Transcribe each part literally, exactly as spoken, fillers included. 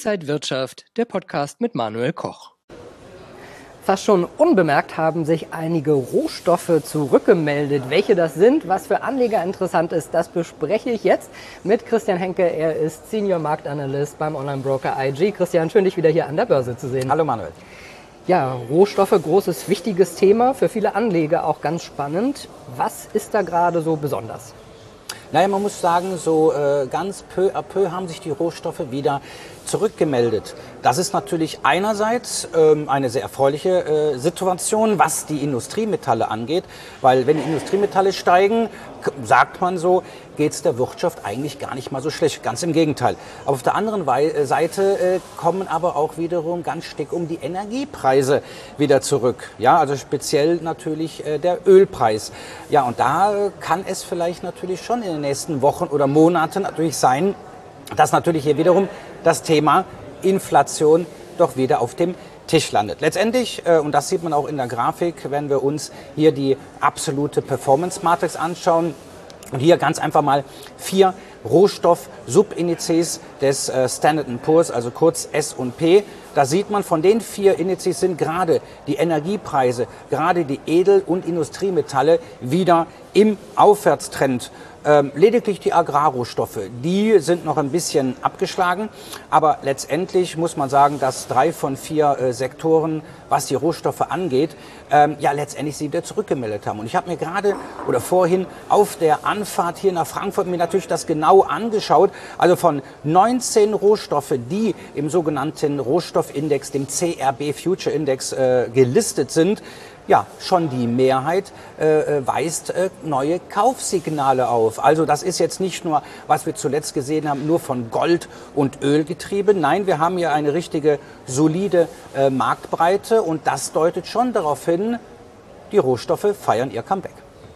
Inside Wirtschaft, der Podcast mit Manuel Koch. Fast schon unbemerkt haben sich einige Rohstoffe zurückgemeldet. Welche das sind, was für Anleger interessant ist, das bespreche ich jetzt mit Christian Henke. Er ist Senior Marktanalyst beim Online-Broker I G. Christian, schön, dich wieder hier an der Börse zu sehen. Hallo Manuel. Ja, Rohstoffe, großes, wichtiges Thema, für viele Anleger auch ganz spannend. Was ist da gerade so besonders? Naja, man muss sagen, so äh, ganz peu à peu haben sich die Rohstoffe wieder zurückgemeldet. Das ist natürlich einerseits ähm, eine sehr erfreuliche äh, Situation, was die Industriemetalle angeht, weil wenn die Industriemetalle steigen, sagt man so, geht es der Wirtschaft eigentlich gar nicht mal so schlecht, ganz im Gegenteil. Aber auf der anderen Wei- Seite äh, kommen aber auch wiederum ganz stark um die Energiepreise wieder zurück. Ja, also speziell natürlich äh, der Ölpreis. Ja, und da äh, kann es vielleicht natürlich schon in den nächsten Wochen oder Monaten natürlich sein, dass natürlich hier wiederum das Thema Inflation doch wieder auf dem Tisch landet. Letztendlich, äh, und das sieht man auch in der Grafik, wenn wir uns hier die absolute Performance-Matrix anschauen und hier ganz einfach mal vier Rohstoff-Subindizes des äh, Standard and Poor's, also kurz S und P. Da sieht man, von den vier Indizes sind gerade die Energiepreise, gerade die Edel- und Industriemetalle wieder im Aufwärtstrend. Ähm, lediglich die Agrarrohstoffe, die sind noch ein bisschen abgeschlagen, aber letztendlich muss man sagen, dass drei von vier äh, Sektoren, was die Rohstoffe angeht, ähm, ja letztendlich sie wieder zurückgemeldet haben. Und ich habe mir gerade oder vorhin auf der Anfahrt hier nach Frankfurt mir natürlich das genau angeschaut. Also von neunzehn Rohstoffe, die im sogenannten Rohstoffindex, dem C R B Future Index äh, gelistet sind, ja, schon die Mehrheit äh, weist äh, neue Kaufsignale auf. Also das ist jetzt nicht nur, was wir zuletzt gesehen haben, nur von Gold und Öl getrieben. Nein, wir haben hier eine richtige solide äh, Marktbreite und das deutet schon darauf hin, die Rohstoffe feiern ihr Comeback.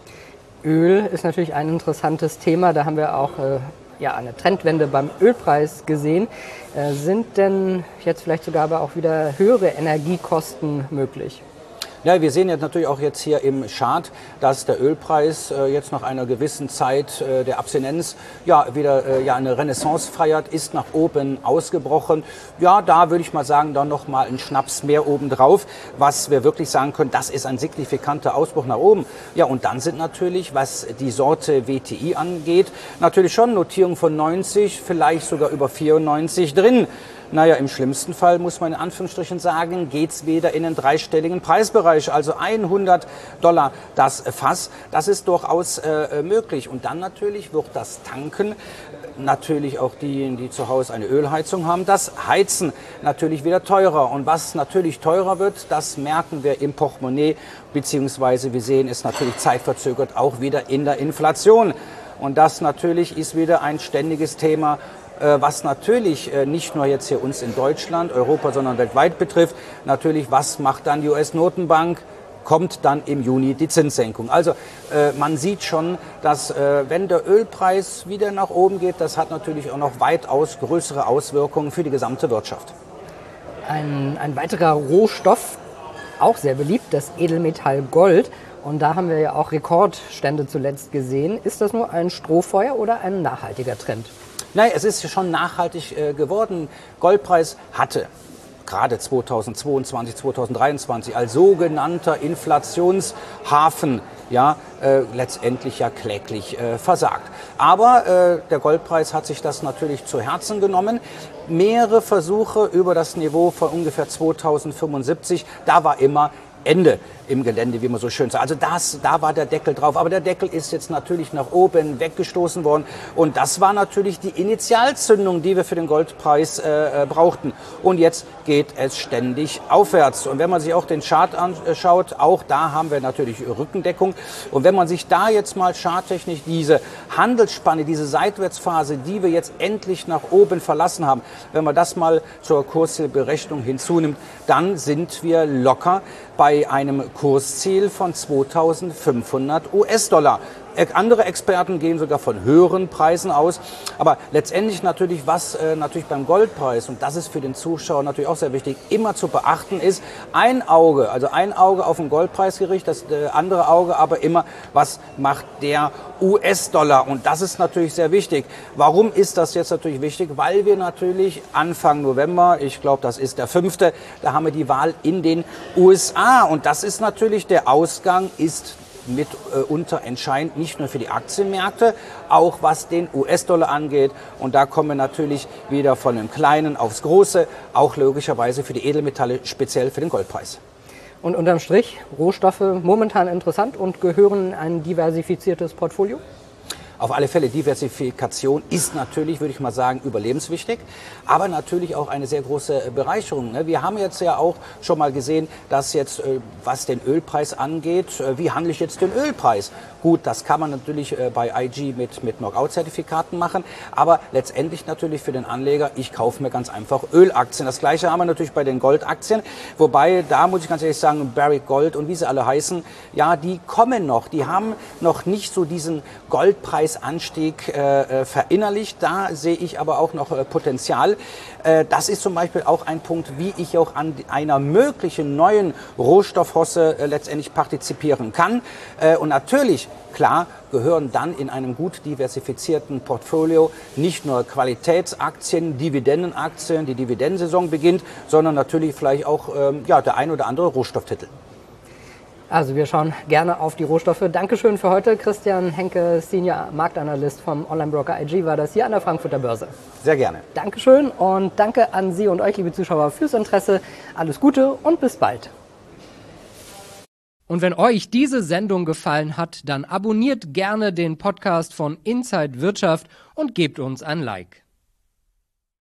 Öl ist natürlich ein interessantes Thema. Da haben wir auch äh, ja, eine Trendwende beim Ölpreis gesehen. Äh, sind denn jetzt vielleicht sogar aber auch wieder höhere Energiekosten möglich? Ja, wir sehen jetzt natürlich auch jetzt hier im Chart, dass der Ölpreis äh, jetzt nach einer gewissen Zeit äh, der Abstinenz ja wieder äh, ja eine Renaissance feiert, ist nach oben ausgebrochen. Ja, da würde ich mal sagen, dann noch mal ein Schnaps mehr obendrauf, was wir wirklich sagen können, das ist ein signifikanter Ausbruch nach oben. Ja, und dann sind natürlich, was die Sorte W T I angeht, natürlich schon Notierungen von neunzig, vielleicht sogar über vierundneunzig drin. Naja, im schlimmsten Fall muss man in Anführungsstrichen sagen, geht's wieder in den dreistelligen Preisbereich, also hundert Dollar das Fass. Das ist durchaus äh, möglich. Und dann natürlich wird das Tanken, natürlich auch diejenigen, die zu Hause eine Ölheizung haben, das Heizen natürlich wieder teurer. Und was natürlich teurer wird, das merken wir im Portemonnaie, beziehungsweise wir sehen es natürlich zeitverzögert auch wieder in der Inflation. Und das natürlich ist wieder ein ständiges Thema, was natürlich nicht nur jetzt hier uns in Deutschland, Europa, sondern weltweit betrifft. Natürlich, was macht dann die U S-Notenbank? Kommt dann im Juni die Zinssenkung. Also äh, man sieht schon, dass äh, wenn der Ölpreis wieder nach oben geht, das hat natürlich auch noch weitaus größere Auswirkungen für die gesamte Wirtschaft. Ein, ein weiterer Rohstoff, auch sehr beliebt, das Edelmetall Gold. Und da haben wir ja auch Rekordstände zuletzt gesehen. Ist das nur ein Strohfeuer oder ein nachhaltiger Trend? Nein, es ist schon nachhaltig äh, geworden. Goldpreis hatte gerade zweitausendzweiundzwanzig, zweitausenddreiundzwanzig als sogenannter Inflationshafen ja äh, letztendlich ja kläglich äh, versagt. Aber äh, der Goldpreis hat sich das natürlich zu Herzen genommen. Mehrere Versuche über das Niveau von ungefähr zweitausendfünfundsiebzig, da war immer Ende im Gelände, wie man so schön sagt. Also das, da war der Deckel drauf. Aber der Deckel ist jetzt natürlich nach oben weggestoßen worden. Und das war natürlich die Initialzündung, die wir für den Goldpreis äh, brauchten. Und jetzt geht es ständig aufwärts. Und wenn man sich auch den Chart anschaut, auch da haben wir natürlich Rückendeckung. Und wenn man sich da jetzt mal charttechnisch diese Handelsspanne, diese Seitwärtsphase, die wir jetzt endlich nach oben verlassen haben, wenn man das mal zur Kurszielberechnung hinzunimmt, dann sind wir locker bei einem Kursziel von zweitausendfünfhundert US-Dollar. Andere Experten gehen sogar von höheren Preisen aus. Aber letztendlich natürlich, was äh, natürlich beim Goldpreis, und das ist für den Zuschauer natürlich auch sehr wichtig, immer zu beachten ist, ein Auge, also ein Auge auf den Goldpreis gerichtet, das äh, andere Auge aber immer, was macht der U S-Dollar? Und das ist natürlich sehr wichtig. Warum ist das jetzt natürlich wichtig? Weil wir natürlich Anfang November, ich glaube, das ist der fünfte, da haben wir die Wahl in den U S A. Und das ist natürlich, der Ausgang ist mitunter äh, entscheidend, nicht nur für die Aktienmärkte, auch was den U S-Dollar angeht. Und da kommen wir natürlich wieder von dem Kleinen aufs Große, auch logischerweise für die Edelmetalle, speziell für den Goldpreis. Und unterm Strich, Rohstoffe momentan interessant und gehören in ein diversifiziertes Portfolio? Auf alle Fälle, Diversifikation ist natürlich, würde ich mal sagen, überlebenswichtig, aber natürlich auch eine sehr große Bereicherung. Wir haben jetzt ja auch schon mal gesehen, dass jetzt, was den Ölpreis angeht, wie handle ich jetzt den Ölpreis? Gut, das kann man natürlich bei I G mit, mit Knockout-Zertifikaten machen, aber letztendlich natürlich für den Anleger, ich kaufe mir ganz einfach Ölaktien. Das Gleiche haben wir natürlich bei den Goldaktien, wobei, da muss ich ganz ehrlich sagen, Barrick Gold und wie sie alle heißen, ja, die kommen noch, die haben noch nicht so diesen Goldpreisanstieg äh, verinnerlicht. Da sehe ich aber auch noch äh, Potenzial. Äh, das ist zum Beispiel auch ein Punkt, wie ich auch an einer möglichen neuen Rohstoffhosse äh, letztendlich partizipieren kann. Äh, und natürlich, klar, gehören dann in einem gut diversifizierten Portfolio nicht nur Qualitätsaktien, Dividendenaktien, die Dividendensaison beginnt, sondern natürlich vielleicht auch ähm, ja, der ein oder andere Rohstofftitel. Also wir schauen gerne auf die Rohstoffe. Dankeschön für heute. Christian Henke, Senior Marktanalyst vom Online-Broker I G, war das hier an der Frankfurter Börse. Sehr gerne. Dankeschön und danke an Sie und euch, liebe Zuschauer, fürs Interesse. Alles Gute und bis bald. Und wenn euch diese Sendung gefallen hat, dann abonniert gerne den Podcast von Inside Wirtschaft und gebt uns ein Like.